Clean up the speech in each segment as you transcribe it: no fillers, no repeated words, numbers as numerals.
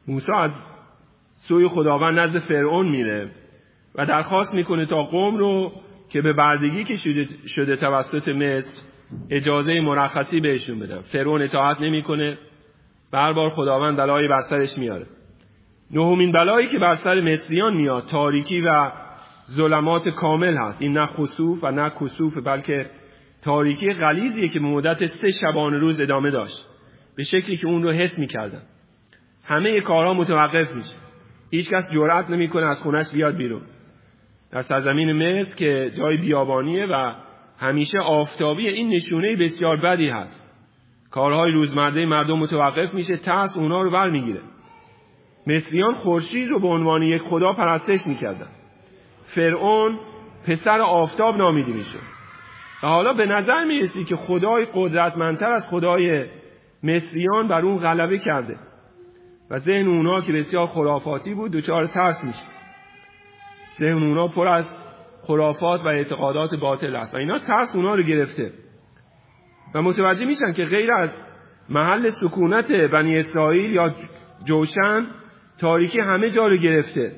موسی از سوی خداوند نزد فرعون میره و درخواست میکنه تا قوم رو که به بردگی که شده توسط مصر اجازه مرخصی بهشون بدن. فرعون اطاعت نمیکنه و هر بار خداوند بلایی بر سرش میاره. نهمین بلایی که بر سر مصریان میاد تاریکی و ظلمات کامل هست. این نه خسوف و نه کسوف، بلکه تاریکی غلیظیه که به مدت 3 شبانه روز ادامه داشت، به شکلی که اون رو حس میکردن. همه کارها متوقف میشه، هیچ کس جرأت نمیکنه از خونش بیاد بیرون. در سرزمین مصر که جای بیابانیه و همیشه آفتابیه، این نشونه بسیار بدی هست. کارهای روزمره مردم متوقف میشه، ترس اونا رو برمیگیره. مصریان خورشید رو به عنوان یک خدا پرستش میکردن. فرعون پسر آفتاب نامیده میشه و حالا به نظر میرسی که خدای قدرتمندتر از خدای مصریان بر اون غلبه کرده و ذهن اونا که بسیار خرافاتی بود دچار ترس میشه. ذهن اونا پر از خرافات و اعتقادات باطل است و اینا ترس اونا رو گرفته و متوجه میشن که غیر از محل سکونت بنی اسرائیل یا جوشن، تاریکی همه جا رو گرفته.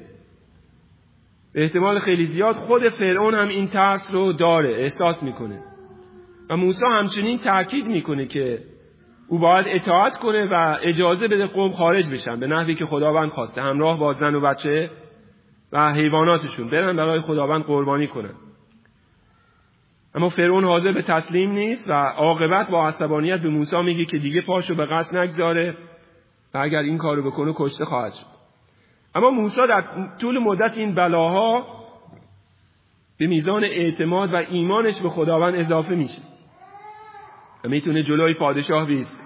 به احتمال خیلی زیاد خود فرعون هم این ترس رو داره، احساس میکنه و موسی همچنین تاکید میکنه که او باید اطاعت کنه و اجازه بده قوم خارج بشن به نحوی که خداوند خواسته، همراه با زن و بچه و حیواناتشون برن برای خداوند قربانی کنن. اما فرعون حاضر به تسلیم نیست و عاقبت با عصبانیت به موسی میگه که دیگه پاشو به قصد نگذاره و اگر این کارو بکنه کشته خواهد شد. اما موسی در طول مدت این بلاها به میزان اعتماد و ایمانش به خداوند اضافه میشه و میتونه جلوی پادشاه بیسته.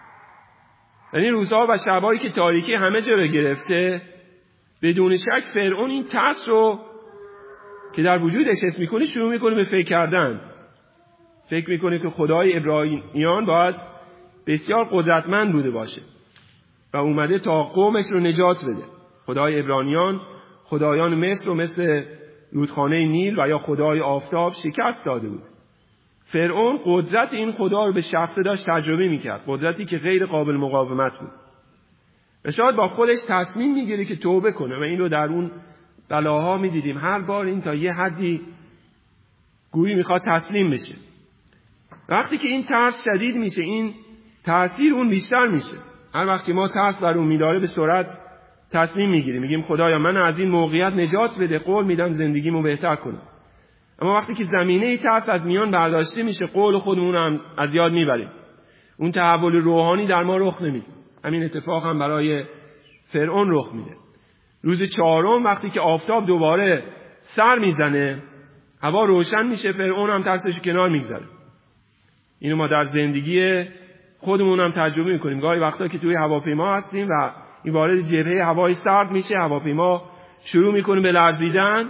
یعنی روزها و شبایی که تاریکی همه جا رو گرفته، بدون شک فرعون این ترس رو که در وجودش حس میکنه شروع میکنه به فکر کردن. فکر میکنه که خدای عبرانیان باید بسیار قدرتمند بوده باشه و اومده تا قومش رو نجات بده. خدای عبرانیان خدایان مصر رو مثل رودخانه نیل و یا خدای آفتاب شکست داده بود. فرعون قدرت این خدا رو به شخصه داشت تجربه میکرد، قدرتی که غیر قابل مقاومت بود و شاید با خودش تصمیم میگیره که توبه کنه و این رو در اون بلاها میدیدیم. هر بار این تا یه حدی گویی میخواد تسلیم بشه. وقتی که این ترس شدید میشه، این تأثیر اون بیشتر میشه. هر وقت که ما ترس بر اون میداره به سرعت تصمیم میگیریم، میگیم خدایا من از این موقعیت نجات بده، قول میدم زندگیمو بهتر کنم. اما وقتی که زمینه ترس از میان برداشته میشه، قول خودمون هم از یاد میبریم. اون تحول روحانی در ما رخ نمیده. همین اتفاق هم برای فرعون رخ میده. روز 4 وقتی که آفتاب دوباره سر میزنه، هوا روشن میشه، فرعون هم ترسش کنار میگذاره. اینو ما در زندگی خودمون هم تجربه میکنیم. گاهی وقتا که توی هواپیما هستیم و این وارد جبهه هوای سرد میشه، هواپیما شروع میکنه به لرزیدن،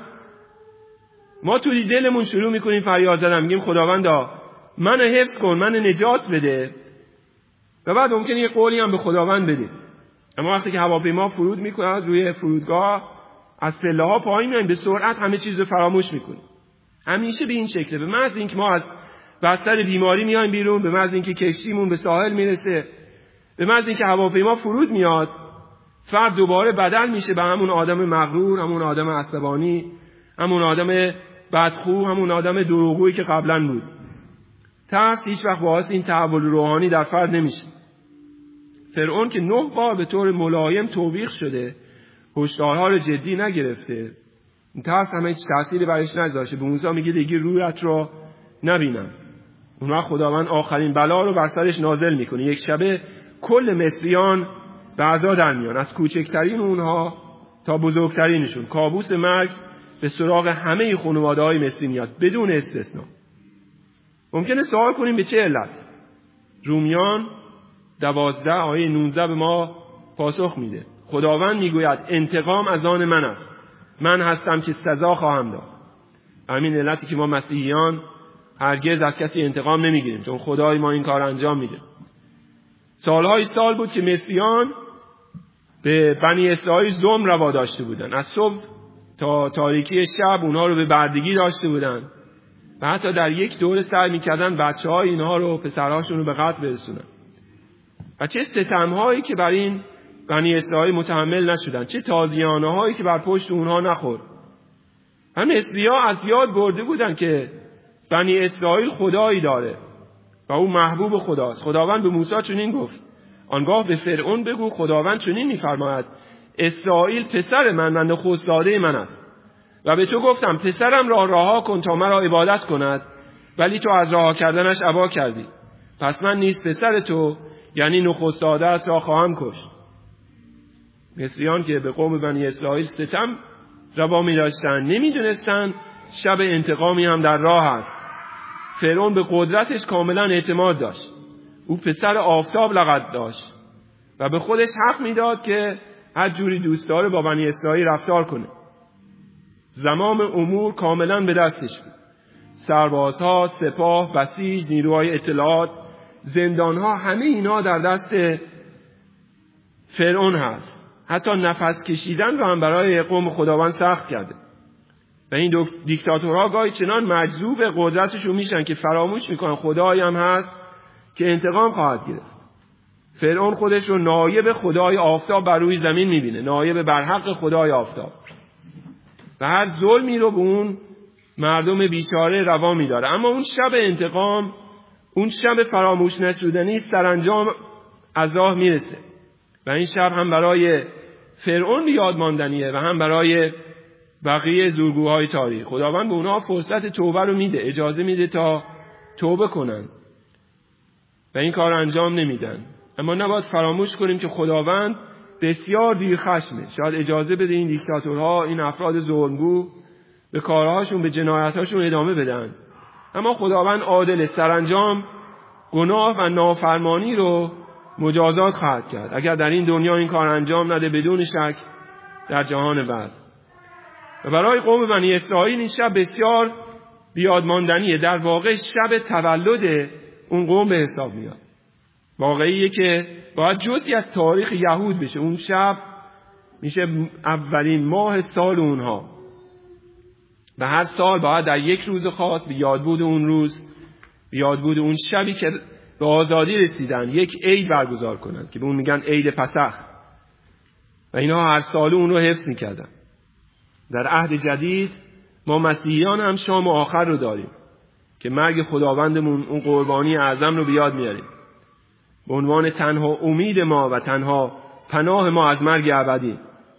ما توی دلمون شروع میکنیم فریاد زدن، میگیم خداوندا منو حفظ کن، منو نجات بده و بعد ممکنه یه قولی هم به خداوند بدیم. اما وقتی که هواپیما فرود میکنه روی فرودگاه، از پله ها پایین میایم، به سرعت همه چیز رو فراموش میکنیم. همیشه به این شکله. به محض اینکه ما از بستر بیماری میایم بیرون، به محض اینکه کشتیمون به ساحل میرسه، به محض اینکه هواپیما فرود میاد، فرد دوباره بدل میشه به همون آدم مغرور، همون آدم عصبانی، همون آدم بدخو، همون آدم دروغگویی که قبلا بود. ترس هیچ وقت باعث این تحول روحانی در فرد نمیشه. فرعون که 9 بار به طور ملایم توبیخ شده، هشدارها رو جدی نگرفته، این ترس همه هیچ تأثیری برش نذاشته. به موسی میگه دیگه رویت رو نبینم. اون وقت خداوند آخرین بلا رو بر سرش نازل میکنه. یک شبه کل مصریان به عزا در میان، از کوچکترین اونها تا بزرگترینشون. کابوس مرگ به سراغ همه خانواده‌های مصری میاد بدون استثنا. ممکنه سوال کنیم به چه علت؟ رومیان 12 آیه 19 به ما پاسخ میده. خداوند میگوید انتقام از آن من است، من هستم که سزا خواهم داد. همین علتی که ما مسیحیان هرگز از کسی انتقام نمیگیریم، چون خدای ما این کار انجام میده. سالهای سال بود که مصریان به بنی اسرائیل ظلم روا داشته بودن. از صبح تا تاریکی شب اونها رو به بردگی داشته بودن و حتی در یک دوره سعی میکردن بچه‌های اینها رو، پسرهاشون رو به قتل برسونن. و چه ستم‌هایی که بر این بنی اسرائیل متحمل نشدن، چه تازیانه هایی که بر پشت اونها نخورد. هم مصری‌ها از یاد برده بودن که بنی اسرائیل خدایی داره و او محبوب خداست. خداوند به موسی چنین گفت: آنگاه به فرعون بگو خداوند چنین می‌فرماید: اسرائیل پسر من و نخست زاده من است و به تو گفتم پسرم را رها کن تا مرا عبادت کند، ولی تو از رها کردنش ابا کردی. پس من نیز پسر تو یعنی نخست زاده‌ات را خواهم کشت. مصریان که به قوم بنی اسرائیل ستم روا می‌داشتند نمی‌دونستند شب انتقامی هم در راه است. فرعون به قدرتش کاملا اعتماد داشت. او پسر آفتاب لقب داشت و به خودش حق میداد که هر جوری دوست داره با بنی اسرائیل رفتار کنه. زمام امور کاملا به دستش بود. سربازها، سپاه، بسیج، نیروهای اطلاعات، زندانها، همه اینا در دست فرعون هست. حتی نفس کشیدن رو هم برای قوم خداوند سخت کرده. و این دیکتاتورها گاهی چنان مجذوب قدرتشون میشن که فراموش میکنن خدایی هم هست که انتقام خواهد گرفت. فرعون خودش رو نایب خدای آفتاب بر روی زمین میبینه، نایب برحق خدای آفتاب، و هر ظلمی رو به اون مردم بیچاره روا میداره. اما اون شب انتقام، اون شب فراموش نشدنی سرانجام از راه میرسه و این شب هم برای فرعون یاد ماندنیه و هم برای بقیه زورگوهای تاریخ. خداوند به اونها فرصت توبه رو میده، اجازه میده تا توبه کنن و این کار انجام نمیدن. اما نباید فراموش کنیم که خداوند بسیار دیر خشمه. شاید اجازه بده این دیکتاتورها، این افراد ظلمگو به کارهاشون، به جنایتاشون ادامه بدن، اما خداوند عادل، سرانجام گناه و نافرمانی رو مجازات خواهد کرد. اگر در این دنیا این کار انجام نده، بدون شک در جهان بعد. و برای قوم بنی اسرائیل این شب بسیار بیادماندنیه. در واقع شب تولد اون قوم به حساب میاد. واقعیه که باید جزئی از تاریخ یهود بشه. اون شب میشه اولین ماه سال اونها و هر سال باید در یک روز خاص به یادبود اون روز، به یادبود اون شبی که به آزادی رسیدن، یک عید برگزار کنند که به اون میگن عید پسخ و اینا هر سال اون رو حفظ میکردن. در عهد جدید ما مسیحیان هم شام آخر رو داریم که مرگ خداوندمون، اون قربانی اعظم رو بیاد میاریم به عنوان تنها امید ما و تنها پناه ما از مرگ ابدی.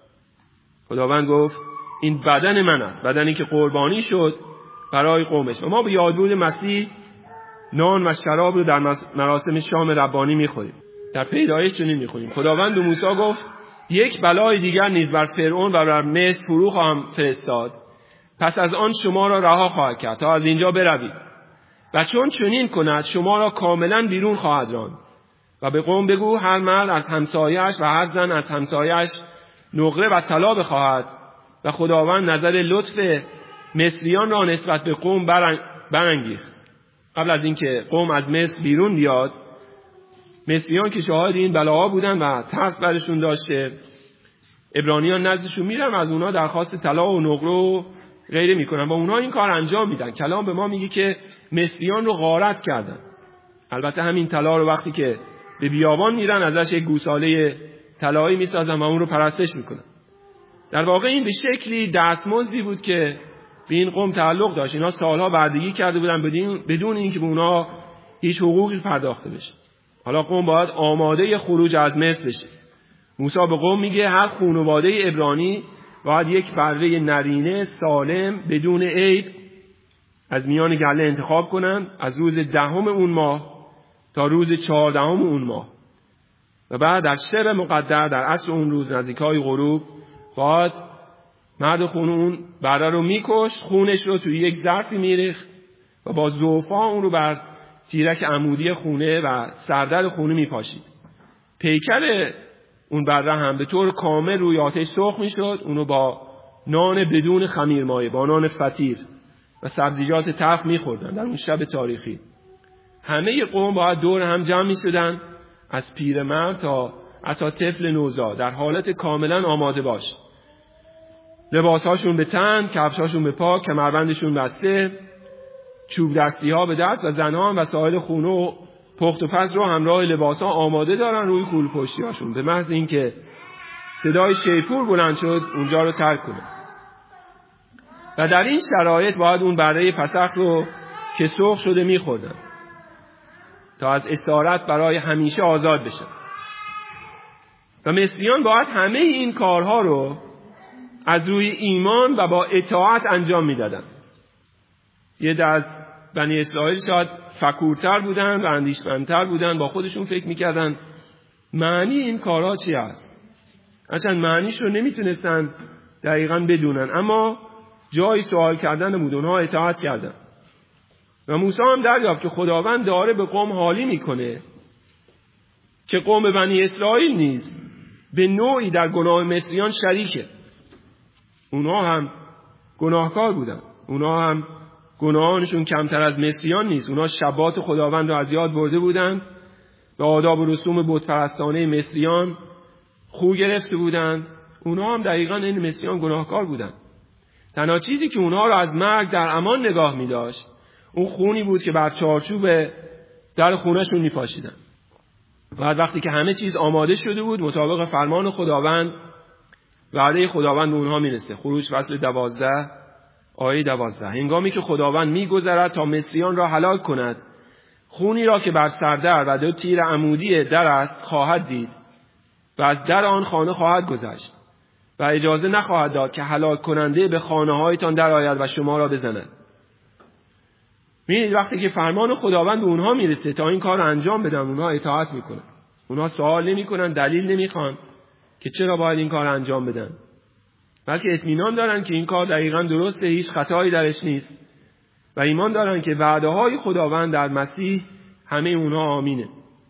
خداوند گفت این بدن من است، بدنی که قربانی شد برای قومش. و ما به یادبود مسیح نان و شراب رو در مراسم شام ربانی میخوریم. در پیدایش چنین میخونیم: خداوند به موسی گفت یک بلای دیگر نیز بر فرعون و بر مصر فرو خواهم فرستاد، پس از آن شما را رها خواهد کرد تا از اینجا بروید و چون چنین کند شما را کاملا بیرون خواهد راند. و به قوم بگو هر مرد از همسایه‌اش و هر زن از همسایه‌اش نقره و طلا بخواهد. و خداوند نظر لطف مصریان را نسبت به قوم برانگیخت. قبل از اینکه قوم از مصر بیرون بیاد، مصریان که شاهد این بلاها بودن و ترس برشون داشته، عبرانیان نزدشون میرن و از اونها درخواست طلا و نقره و غیره میکنن و اونها این کار انجام میدن. کلام به ما میگه که مصریان رو غارت کردن. البته همین طلا رو وقتی که به بیابان میرن ازش یک گوساله طلایی میسازن و اون رو پرستش میکنن. در واقع این به شکلی دستمزدی بود که به این قوم تعلق داشت. اینا سالها بردگی کرده بودن بدون اینکه به اونها هیچ حقوقی پرداخته بشه. حالا قوم باید آماده خروج از مصر بشه. موسی به قوم میگه هر خانواده عبرانی باید یک بره نرینه سالم بدون عیب از میان گله انتخاب کنن از روز 10 اون ماه تا روز 14 اون ماه و بعد در شب مقدر در عصر اون روز نزدیکای غروب باید مرد خونه اون بره رو میکشت، خونش رو توی یک ظرفی میریخت و با زوفا اون رو بر تیرک عمودی خونه و سردر خونه میپاشید. پیکر اون بره هم به طور کامل روی آتش سرخ میشد. اونو با نان بدون خمیرمایه، با نان فطیر و سبزیجات تلخ میخوردن. در اون شب تاریخی همه قوم باید دور هم جمع میشدن، از پیرمرد تا حتی طفل نوزاد، در حالت کاملا آماده باش. لباسهاشون به تن، کفشاشون به پا، کمربندشون بسته، چوب دستی ها به دست و زنها هم وسایل خونه و پخت و پز رو همراه لباسا آماده دارن روی کول پشتی‌هاشون، به محض اینکه صدای شیپور بلند شد اونجا رو ترک کنه. و در این شرایط باید اون بره پسخ رو که سرخ شده میخوردن تا از اسارت برای همیشه آزاد بشن. و مصریان باید همه این کارها رو از روی ایمان و با اطاعت انجام میدادن. یه عده از بنی اسرائیل شاید فکورتر بودن و اندیشمندتر بودن، با خودشون فکر میکردن معنی این کارها چی است، اصلا معنیش رو نمیتونستن دقیقاً بدونن، اما جای سوال کردن بود، اونها اطاعت کردن. و موسی هم دریافت که خداوند داره به قوم حالی میکنه که قوم بنی اسرائیل نیز به نوعی در گناه مصریان شریکه. اونها هم گناهکار بودن، اونها هم گناهانشون کمتر از مصریان نیست. اونها شبات خداوند رو از یاد برده بودند، به آداب و رسوم بت پرستانه مصریان خو گرفته بودند. اونها هم دقیقاً این مصریان گناهکار بودند. تنها چیزی که اونها رو از مرگ در امان نگاه می داشت اون خونی بود که بر چارچوب در خونهشون می پاشیدن. بعد وقتی که همه چیز آماده شده بود مطابق فرمان خداوند، وعده خداوند به اونها می رسه. خروج فصل 12 آیه 12. هنگامی که خداوند می گذرد تا مصریان را هلاک کند، خونی را که بر سردر و 2 تیر عمودی در است خواهد دید و از در آن خانه خواهد گذشت و اجازه نخواهد داد که هلاک کننده به خانه هایتان در آید و شما را بزند. می‌بینید وقتی که فرمان خداوند به اونها میرسه تا این کار رو انجام بدن، اونها اطاعت میکنن. اونها سوال نمیکنن، دلیل نمیخوان که چرا باید این کار رو انجام بدن، بلکه اطمینان دارن که این کار دقیقاً درسته، هیچ خطایی درش نیست و ایمان دارن که وعده‌های خداوند در مسیح همه اونها آمینه.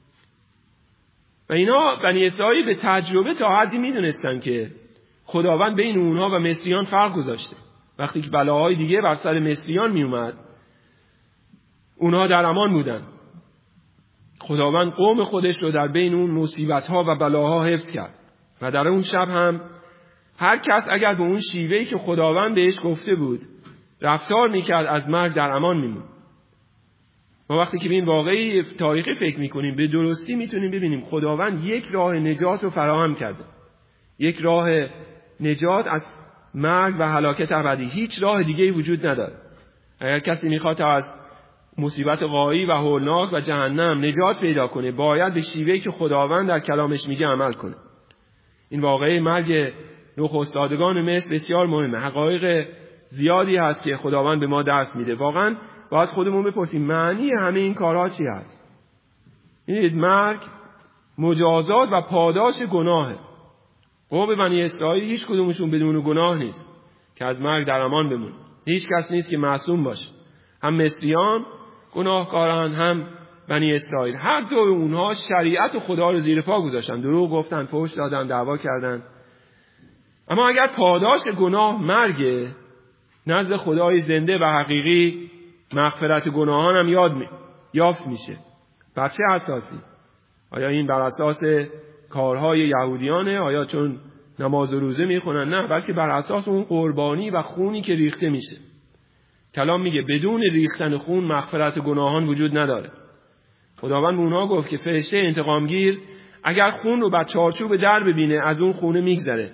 و اینا بنی اسرائیل به تجربه تا حدی میدونستن که خداوند بین اونها و مصریان فرق گذاشته. وقتی که بلاهای دیگه بر سر مصریان می اومد اونها در امان بودن. خداوند قوم خودش رو در بین اون مصیبت‌ها و بلاها حفظ کرد. و در اون شب هم هر کس اگر به اون شیوهی که خداوند بهش گفته بود رفتار میکرد از مرگ در امان میموند. ما وقتی که به این واقعی تاریخی فکر میکنیم به درستی میتونیم ببینیم خداوند یک راه نجات رو فراهم کرده، یک راه نجات از مرگ و هلاکت ابدی. هیچ راه دیگه‌ای وجود نداره. اگر کسی میخواد از مصیبت غایی و هولناک و جهنم نجات پیدا کنه باید به شیوهی که خداوند در کلامش میگه عمل کنه. این واقعه مرگ نخستادگان مصر بسیار مهمه. حقایق زیادی هست که خداوند به ما درس میده. واقعا باید خودمون بپرسیم معنی همه این کارها چی هست. این مرگ مجازات و پاداش گناهه. قوم بنی اسرائیل هیچ کدومشون بدون گناه نیست که از مرگ در امان بمونه. هیچ کس نیست که معصوم باشه. هم مصریان گناهکاران، هم بنی اسرائیل. هر دو اونها شریعت خدا رو زیر پا گذاشتن، دروغ گفتن، فحش دادن، دعوا کردن. اما اگر پاداش گناه مرگ، نزد خدای زنده و حقیقی مغفرت گناهان هم یافت میشه. بر چه اساسی؟ آیا این بر اساس کارهای یهودیانه؟ آیا چون نماز و روزه میخونن؟ نه، بلکه بر اساس اون قربانی و خونی که ریخته میشه. کلام میگه بدون ریختن خون مغفرت گناهان وجود نداره. خداوند به اونها گفت که فرشته انتقامگیر اگر خون رو بر چارچوب در ببینه از اون خونه میگذره.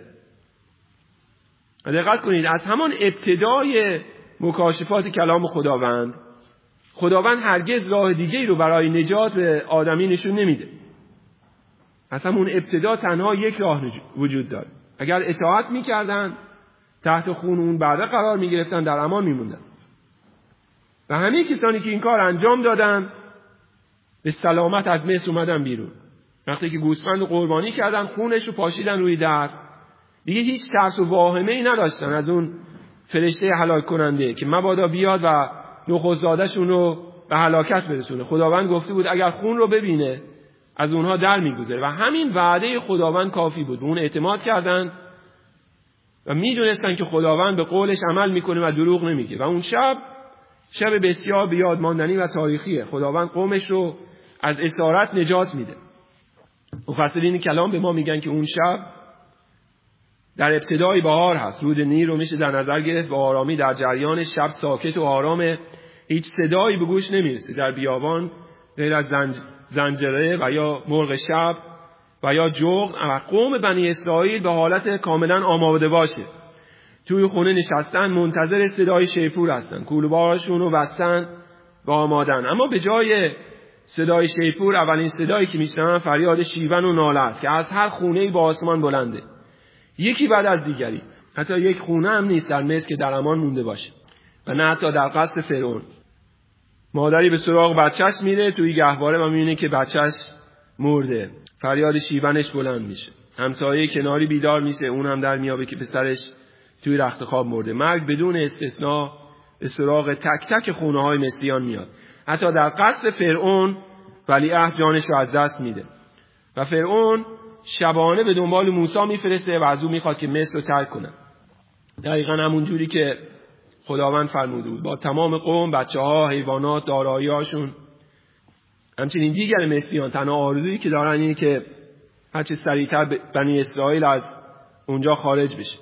دقت کنید، از همان ابتدای مکاشفات کلام خداوند هرگز راه دیگه‌ای رو برای نجات به آدمی نشون نمیده. از همون ابتدا تنها یک راه وجود داره. اگر اطاعت میکردن تحت خون اون بره قرار میگرفتن، در امان میموندن. و همه کسانی که این کار انجام دادن به سلامت از مصر اومدن بیرون. وقتی که گوسفند قربانی کردن، خونش رو پاشیدن روی در، دیگه هیچ ترس و واهمه‌ای نداشتن از اون فرشته هلاک کننده که مبادا بیاد و نخست‌زاده‌شون رو به هلاکت برسونه. خداوند گفته بود اگر خون رو ببینه از اونها در میگذره و همین وعده خداوند کافی بود. به اون اعتماد کردن و میدونستن که خداوند به قولش عمل میکنه و دروغ نمیگه. و اون شب بسیار بیاد ماندنی و تاریخیه. خداوند قومش رو از اسارت نجات میده. مفسرین کلام به ما میگن که اون شب در ابتدای بهار هست. رود نیل رو میشه در نظر گرفت و آرامی در جریان شب ساکت و آرامه، هیچ صدایی به گوش نمیرسه. در بیابان غیر از زنجره و یا مرغ شب و یا جغد و قوم بنی اسرائیل به حالت کاملا آماده باشه. توی خونه نشستن منتظر صدای شیپور هستن، کوله‌بارشون رو بستن و آمادن. اما به جای صدای شیپور اولین صدایی که میشنون فریاد شیون و ناله است که از هر خونه‌ای با آسمان بلنده، یکی بعد از دیگری. حتی یک خونه هم نیست در مصر که در امان مونده باشه و نه حتی در قصر فرعون. مادری به سراغ بچهش میره توی گهواره و میبینه که بچهش مرده. فریاد شیونش بلند میشه. همسایه کناری بیدار میشه، اون هم در میابه که پسرش توی رخت خواب مرده. مرگ بدون استثناء به سراغ تک تک خونه های مصریان میاد. حتی در قصر فرعون ولیعهد جانش رو از دست میده و فرعون شبانه به دنبال موسی میفرسته و از او میخواد که مصر رو ترک کنه. دقیقاً همون جوری که خداوند فرموده بود، با تمام قوم، بچه‌ها، حیوانات، دارایی‌هاشون. همچنین دیگر مصریان تنها آرزویی که دارن اینه که هرچه سریعتر بنی اسرائیل از اونجا خارج بشه.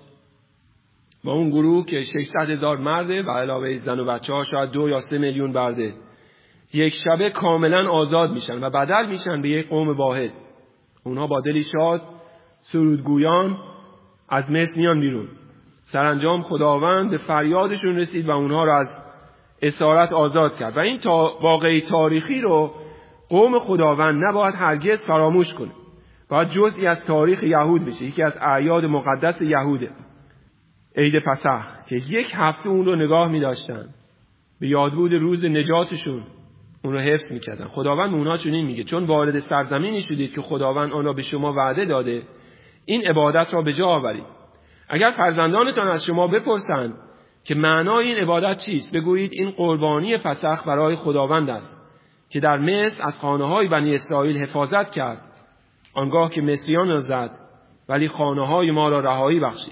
با اون گروه که 600,000 مرده و علاوه زن و بچه‌ها شاید 2 یا 3 میلیون برده، یک شبه کاملا آزاد میشن و بدل میشن به یک قوم واحد. اونها با دلی شاد سرودگویان از مصر میان بیرون. سرانجام خداوند به فریادشون رسید و اونها رو از اسارت آزاد کرد و این واقعی تاریخی رو قوم خداوند نباید هرگز فراموش کنه. باید جزئی از تاریخ یهود بشه. یکی از اعیاد مقدس یهوده، عید پسح، که 1 هفته اون رو نگاه می داشتن، به یادبود روز نجاتشون اون رو حفظ می کردن. خداوند اونها چنین میگه: چون وارد سرزمینی شدید که خداوند آن را به شما وعده داده، این عبادت را به جا آورید. اگر فرزندانتان از شما بپرسند که معنای این عبادت چیست، بگویید این قربانی پسح برای خداوند است که در مصر از خانه‌های بنی اسرائیل حفاظت کرد، آنگاه که مصریان را زد ولی خانه‌های ما را رهایی بخشید.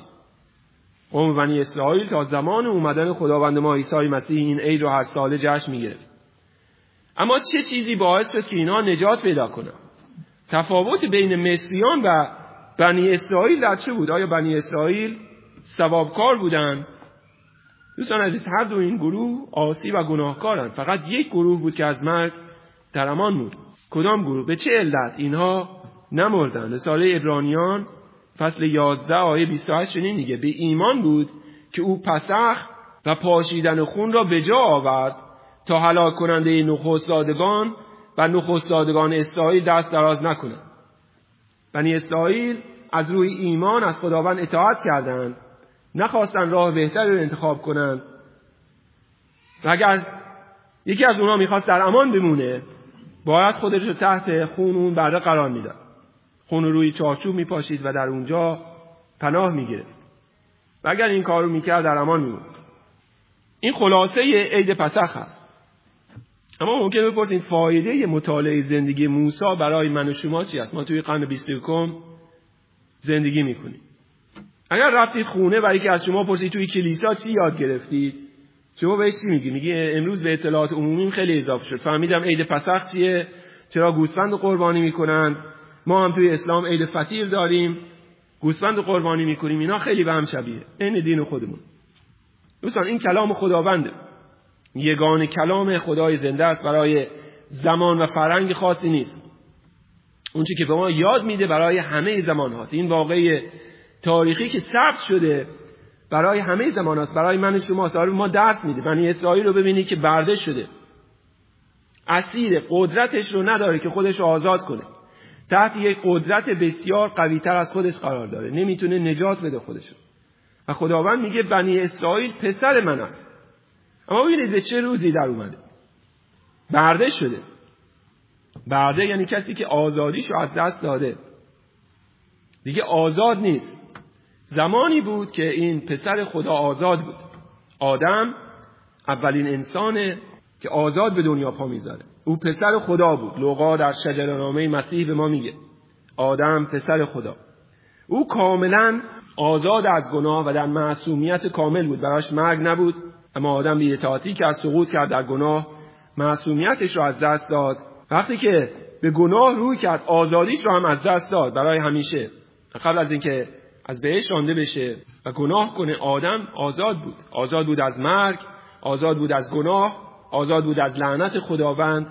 قوم بنی اسرائیل تا زمان اومدن خداوند ما عیسی مسیح این عید رو هر ساله جشن می‌گرفت. اما چه چیزی باعث شد که اینها نجات پیدا کنند؟ تفاوت بین مصریان و بنی اسرائیل در چه بود؟ آیا بنی اسرائیل ثوابکار بودند؟ دوستان عزیز، هر دو این گروه عاصی و گناهکارند. فقط یک گروه بود که از مرگ در امان بود. کدام گروه؟ به چه علت اینها نمردند؟ رساله عبرانیان فصل 11 آیه 28 چنین میگه: به ایمان بود که او پسخ و پاشیدن خون را به جا آورد تا هلاک کننده نخستزادگان و نخستزادگان اسرائیل دست دراز نکنند. بنی اسرائیل از روی ایمان از خداوند اطاعت کردند، نخواستن راه بهتری رو انتخاب کنند و اگر یکی از اونها میخواست در امان بمونه، باید خودش رو تحت خون اون بره قرار میداد. خون رو روی چارچوب میپاشید و در اونجا پناه میگرفت و اگر این کار رو میکرد در امان میموند. این خلاصه عید پسح هست. اما ممکنه بپرسید فایده مطالعه زندگی موسی برای من و شما چی است؟ ما توی قرن 21 زندگی میکنیم. اگر رفتید خونه و یکی از شما پرسید توی کلیسا چی یاد گرفتید، شما بهش چی میگی؟ میگی امروز به اطلاعات عمومی خیلی اضافه شد، فهمیدم عید پسح چیه، چرا گوسفند قربانی میکنن، ما هم توی اسلام عید فطیر داریم، گوسفند قربانی میکنیم، اینا خیلی به هم شبیه، این دین خودمون. دوستان این کلام خداونده، یگانه کلام خدای زنده است، برای زمان و فرهنگ خاصی نیست. اون چیزی که به ما یاد میده برای همه زمان هاست. این واقعی تاریخی که ثبت شده برای همه زمان هاست، برای من و شما. سوال ما درس میده. بنی اسرائیل رو ببینید که برده شده، اسیر، قدرتش رو نداره که خودش رو آزاد کنه، تحت یک قدرت بسیار قوی تر از خودش قرار داره، نمیتونه نجات بده خودش رو. و خداوند میگه بنی اسرائیل پسر من است. اما ببینید به چه روزی در اومده. برده شده. برده یعنی کسی که آزادیشو از دست داده، دیگه آزاد نیست. زمانی بود که این پسر خدا آزاد بود. آدم اولین انسانه که آزاد به دنیا پا میذاره. او پسر خدا بود. لوقا در شجره‌نامه مسیح به ما میگه آدم پسر خدا. او کاملا آزاد از گناه و در معصومیت کامل بود. براش مرگ نبود. اما آدم بی‌اطاعتی کرد، سقوط کرد در گناه، معصومیتش رو از دست داد. وقتی که به گناه روی کرد، آزادیش رو هم از دست داد برای همیشه. قبل از اینکه از بهشت رانده بشه و گناه کنه، آدم آزاد بود. آزاد بود از مرگ، آزاد بود از گناه، آزاد بود از لعنت خداوند.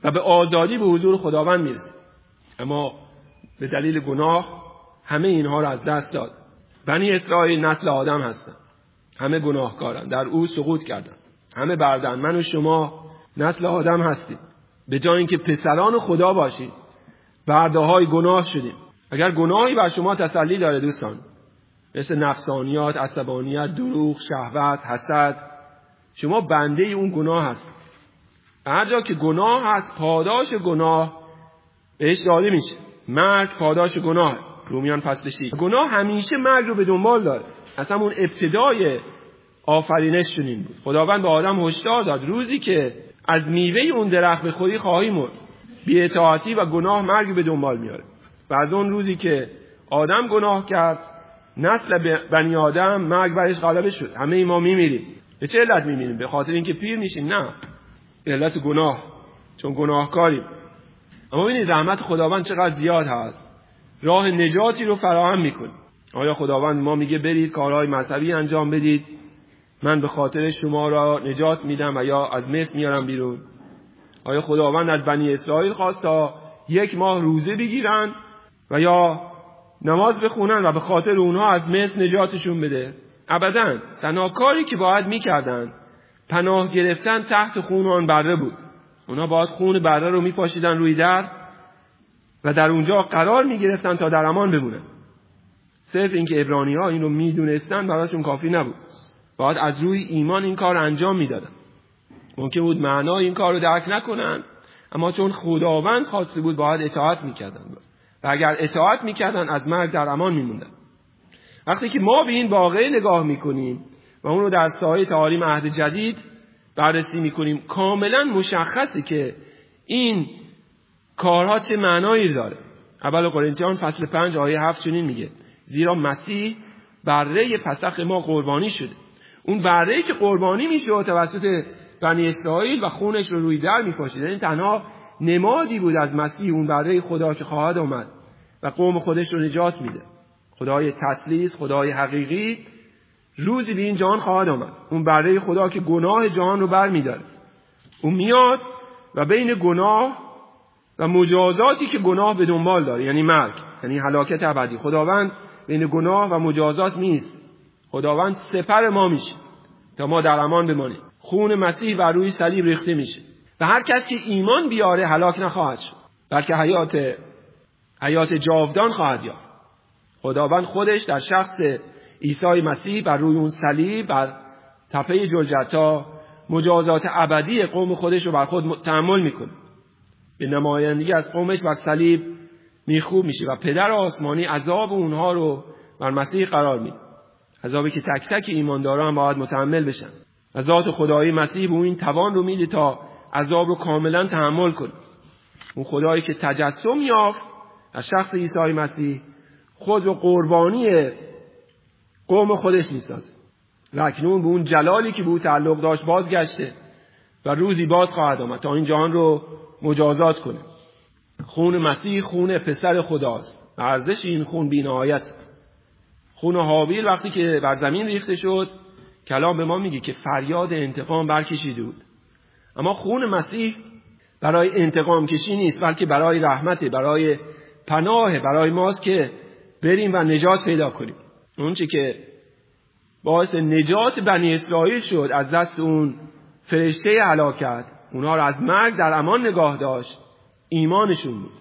و به آزادی به حضور خداوند میرسیم. اما به دلیل گناه همه اینها را از دست داد. بنی اسرائیل نسل آدم هستند، همه گناهکارند، در او سقوط کردند، همه بردن. من و شما نسل آدم هستیم. به جای اینکه پسران خدا باشید برده‌های گناه شدیم. اگر گناهی بر شما تسلی داره دوستان، مثل نفسانیات، عصبانیت، دروغ، شهوت، حسد، شما بنده اون گناه هست. هر جا که گناه هست پاداش گناه بهش داده میشه. مرگ پاداش گناه. رومیان فصل 6. گناه همیشه مرگ رو به دنبال داره. اصلا اون ابتدای آفرینش چنین بود. خداوند به آدم هشدار داد روزی که از میوه اون درخت بخوری خواهی مرد. بی‌اطاعتی و گناه مرگ به دنبال میاره. و از اون روزی که آدم گناه کرد، نسل بنی آدم مرگ برش غلبه شد. همه ما میمیریم. به چه علت میمیریم؟ به خاطر اینکه پیر میشیم؟ نه، به علت گناه، چون گناهکاریم. اما ببینید رحمت خداوند چقدر زیاد هست. راه نجاتی رو فراهم میکنه. آیا خداوند ما میگه برید کارهای مذهبی انجام بدید، من به خاطر شما را نجات میدم و یا از مصر میارم بیرون؟ آیا خداوند از بنی اسرائیل خواست تا 1 ماه روزه بگیرن و یا نماز بخونن و به خاطر اونها از مصر نجاتشون بده؟ ابداً. تنها کاری که باید میکردن پناه گرفتن تحت خون آن بره بود. اونا باید خون بره رو میپاشیدن روی در و در اونجا قرار میگرفتن تا در امان بمونن. صرف اینکه عبرانی‌ها این رو میدونستن براشون کافی نبود. باید از روی ایمان این کار انجام میدادن. ممکن بود معنای این کار رو درک نکنن، اما چون خداوند خواسته بود باید اطاعت میکردن و اگر اطاعت میکردن از مرگ در امان میموندن. وقتی که ما به این واقعه نگاه میکنیم و اون رو در سایه تعالیم عهد جدید بررسی میکنیم، کاملا مشخصه که این کارها چه معنایی داره. اول قرنتیان فصل 5 آیه 7 چنین میگه: زیرا مسیح بره پسخ ما قربانی شده. اون بره‌ای که قربانی میشه توسط بنی اسرائیل و خونش رو روی در میپاشید، این تنها نمادی بود از مسیح، اون بره خدا که خواهد آمد و قوم خودش رو نجات میده. خدای تثلیث، خدای حقیقی روزی به این جهان خواهد آمد. اون بره خدا که گناه جهان رو بر میداره. اون میاد و بین گناه و مجازاتی که گناه به دنبال داره، یعنی مرگ، یعنی هلاکت ابدی، خداوند بین گناه و مجازات نیست. خداوند سپر ما میشه تا ما در امان بمانیم. خون مسیح بر روی صلیب ریخته میشه و هر کس که ایمان بیاره هلاک نخواهد شد، بلکه حیات جاودان خواهد یافت. خداوند خودش در شخص عیسی مسیح بر روی اون صلیب بر تپه جلجتا مجازات ابدی قوم خودش رو بر خود تحمل میکنه. به نمایندگی از قومش بر صلیب میخوب میشه و پدر آسمانی عذاب اونها رو بر مسیح قرار میده. عذابی که تک تک ایمانداران باید متحمل بشن. ذات خدایی مسیح به این توان رو میده تا عذاب رو کاملا تحمل کنه. اون خدایی که تجسم یافت در شخص عیسی مسیح خود رو قربانی قوم خودش میسازه و اکنون به اون جلالی که به او تعلق داشت بازگشته و روزی باز خواهد آمد تا این جهان رو مجازات کنه. خون مسیح خون پسر خداست. ارزش این خون بی‌نهایت. خون هابیل وقتی که بر زمین ریخته شد، کلام به ما میگه که فریاد انتقام برکشیده بود. اما خون مسیح برای انتقام کشی نیست، بلکه برای رحمت، برای پناه، برای ماست که بریم و نجات پیدا کنیم. اون چی که باعث نجات بنی اسرائیل شد از دست اون فرشته هلاکت، اونا رو از مرگ در امان نگاه داشت، ایمانشون بود.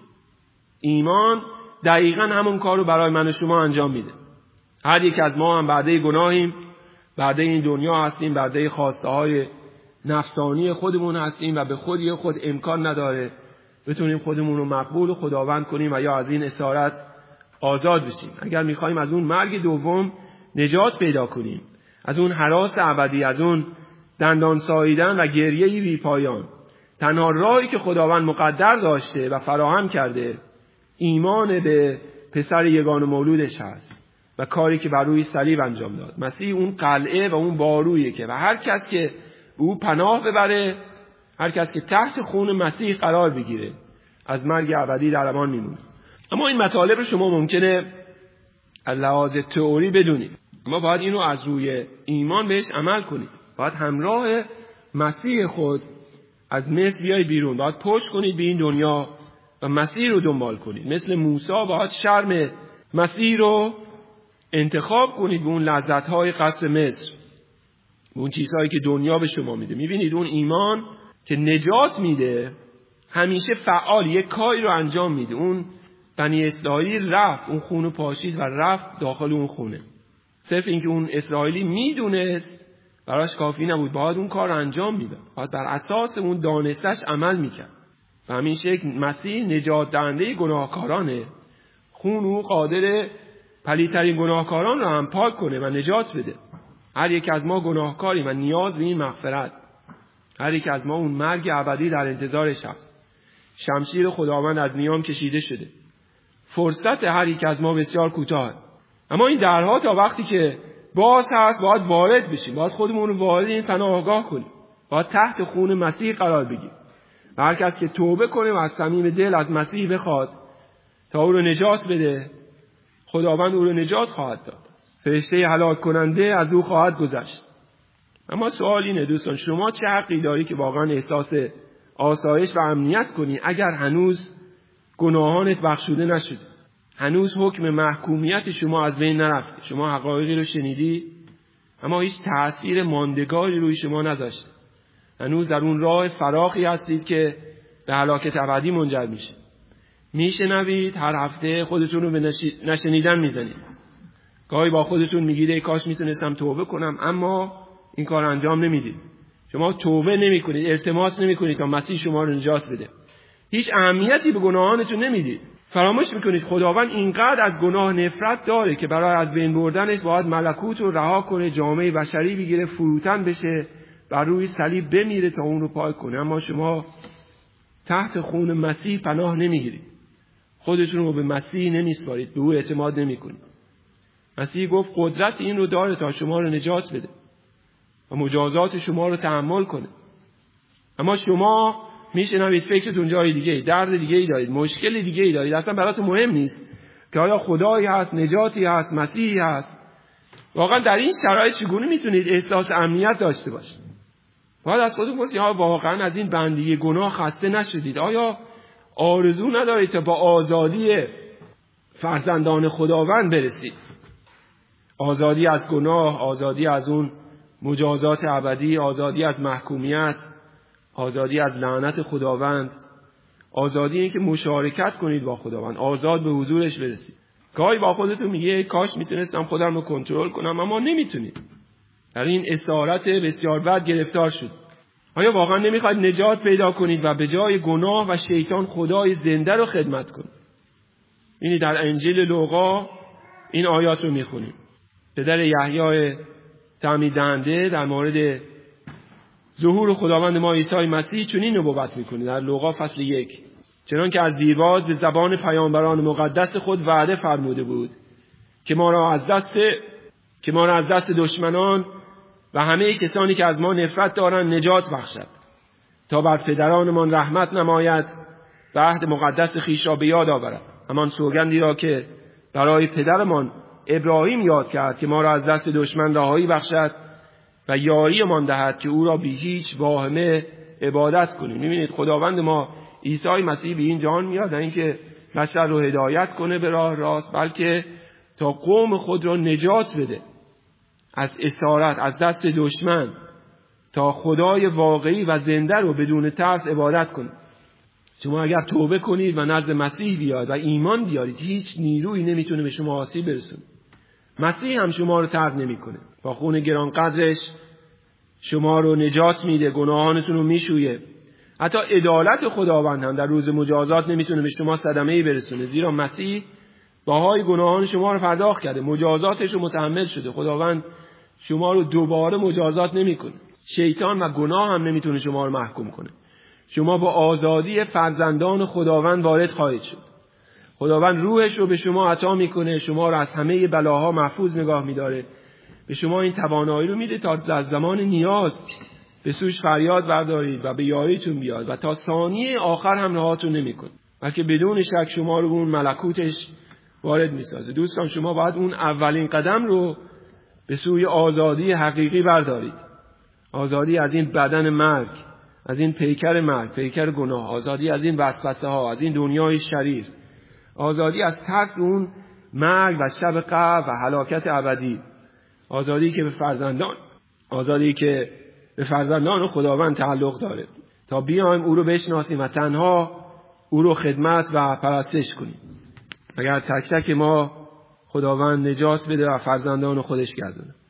ایمان دقیقاً همون کار رو برای من و شما انجام میده. هر یک از ما هم برده گناهیم، برده این دنیا هستیم، برده خواسته های نفسانی خودمون هستیم و به خودی خود امکان نداره بتونیم خودمون رو مقبول خداوند کنیم و یا از این اسارت آزاد بشیم. اگر میخوایم از اون مرگ دوم نجات پیدا کنیم، از اون هراس ابدی، از اون دندان ساییدن و گریه بی پایان، تنها راهی که خداوند مقدر داشته و فراهم کرده ایمان به پسر یگانه مولودش هست و کاری که بر روی صلیب انجام داد. مسیح اون قلعه و اون بارویه که و هر کس که به او پناه ببره، هر کس که تحت خون مسیح قرار بگیره، از مرگ ابدی در امان میمونه. اما این مطالب رو شما ممکنه از لحاظ تئوری بدونید، اما باید اینو از روی ایمان بهش عمل کنید. باید همراه مسیح خود از مصر بیای بیرون، باید پشت کنید به این دنیا و مسیح رو دنبال کنید. مثل موسی باید شرم مسیح رو انتخاب کنید به اون لذت‌های قصر مصر، به اون چیزهایی که دنیا به شما میده. میبینید اون ایمان که نجات میده همیشه فعال یک کاری رو انجام میده. اون بنی اسرائیل رفت، اون خونه پاشید و رفت داخل اون خونه. صرف اینکه اون اسرائیلی میدونست براش کافی نبود، باید اون کار رو انجام میده، باید بر اساس اون دانستش عمل میکرد. و همین شکل مسیح نجات دهنده گناهکارانه. خون او قادر پلیدترین گناهکاران رو هم پاک کنه و نجات بده. هر یک از ما گناهکاریم و نیاز به این مغفرت. هر یک از ما اون مرگ ابدی در انتظارش هست. شمشیر خداوند از نیام کشیده شده. فرصت هر یک از ما بسیار کوتاه. اما این درها تا وقتی که باز هست باید وارد بشیم، باید خودمون رو وارد این پناهگاه کنیم، باید تحت خون مسیح قرار بگیریم. و هر کس که توبه کنه و از صمیم دل از مسیح بخواد تا او رو نجات بده، خداوند او رو نجات خواهد داد. فرشته هلاک کننده از او خواهد گذشت. اما سوال اینه دوستان، شما چه حقی داری که واقعا احساس آسایش و امنیت کنی اگر هنوز گناهانت بخشوده نشده؟ هنوز حکم محکومیت شما از بین نرفته. شما حقایقی رو شنیدی اما هیچ تأثیر ماندگاری روی شما نذاشته. هنوز در اون راه فراخی هستید که به هلاکت ابدی منجر میشه. میشنوید، هر هفته خودتون رو به نشنیدن میزنید. گاهی با خودتون میگید ای کاش میتونستم توبه کنم، اما این کار انجام نمیدید. شما توبه نمیکنید، التماس نمیکنید تا مسیح شما رو نجات بده. هیچ اهمیتی به گناهانتون نمیدید. فراموش میکنید خداوند اینقدر از گناه نفرت داره که برای از بین بردنش باید ملکوت رو رها کنه، جامعه بشری بگیره، فروتن بشه، بر روی صلیب بمیره تا اون رو پاک کنه. اما شما تحت خون مسیح پناه نمیگیرید. خودتون رو به مسیح نمیسپارید، به او اعتماد نمیکنید. مسیح گفت قدرت این رو داره تا شما رو نجات بده و مجازات شما رو تحمل کنه. اما شما میشنوید فکرتون جای دیگه، درد دیگه دارید، مشکل دیگه دارید. اصلا براتون مهم نیست که آیا خدایی هست، نجاتی هست، مسیحی هست. واقعا در این شرایط چگونه میتونید احساس امنیت داشته باشید؟ باید از خودتون بپرسید آیا واقعا از این بندگی گناه خسته نشدید؟ آیا آرزو ندارید تا با آزادی فرزندان خداوند برسید؟ آزادی از گناه، آزادی از اون مجازات ابدی، آزادی از محکومیت، آزادی از لعنت خداوند، آزادی این که مشارکت کنید با خداوند، آزاد به حضورش برسید. گاهی با خودتون میگه کاش میتونستم خودم رو کنترل کنم، اما نمیتونید. در این اسارت بسیار بد گرفتار شد. آیا واقعا نمیخواید نجات پیدا کنید و به جای گناه و شیطان خدای زنده رو خدمت کنید؟ اینی در انجیل لوقا این آیات رو میخونیم. پدر یحیی تعمید دهنده در مورد ظهور خداوند ما عیسی مسیح چنین نبوت میکنه در لوقا فصل 1: چنان که از دیرباز به زبان پیامبران مقدس خود وعده فرموده بود که ما را از دست دشمنان و همه کسانی که از ما نفرت دارند نجات بخشد، تا بر پدرانمان رحمت نماید و عهد مقدس خویش را به یاد آورد، همان سوگندی را که برای پدرمان ابراهیم یاد کرد که ما را از دست دشمن رهایی بخشد و یاری مان دهد که او را بی هیچ واهمه عبادت کنیم. می‌بینید خداوند ما عیسی مسیح به این جهان میاد نه اینکه بشر رو هدایت کنه به راه راست، بلکه تا قوم خود را نجات بده از اسارت، از دست دشمن، تا خدای واقعی و زنده رو بدون ترس عبادت کنید. شما اگر توبه کنید و نزد مسیح بیاید و ایمان بیارید، هیچ نیرویی نمیتونه به شما آسیب برسونه. مسیح هم شما رو طرد نمیکنه. با خون گرانقدرش شما رو نجات میده، گناهانتون رو میشویه. حتی عدالت خداوند هم در روز مجازات نمیتونه به شما صدمه‌ای برسونه، زیرا مسیح بهای گناهان شما رو پرداخت کرده، مجازاتش رو متحمل شده. خداوند شما رو دوباره مجازات نمیکنه. شیطان و گناه هم نمیتونه شما رو محکوم کنه. شما با آزادی فرزندان خداوند وارد خواهید شد. خداوند روحش رو به شما عطا میکنه، شما رو از همه بلاها محفوظ نگاه میداره. به شما این توانایی رو میده تا در زمان نیاز به سوش فریاد بردارید و به یاریتون بیاد و تا ثانیه آخر هم رهاتون نمیکنه، بلکه بدون شک شما رو به اون ملکوتش وارد میسازه. دوستان شما باید اون اولین قدم رو به سوی آزادی حقیقی بردارید. آزادی از این بدن مرگ، از این پیکر مرگ، پیکر گناه، آزادی از این وسوسه ها، از این دنیای شریر، آزادی از ترس اون مرگ و شب قبر و هلاکت ابدی، آزادی که به فرزندان خداوند تعلق داره، تا بیایم او رو بشناسیم و تنها او رو خدمت و پرستش کنیم. اگر تک تک ما خداوند نجات بده و فرزندان خودش گردونه.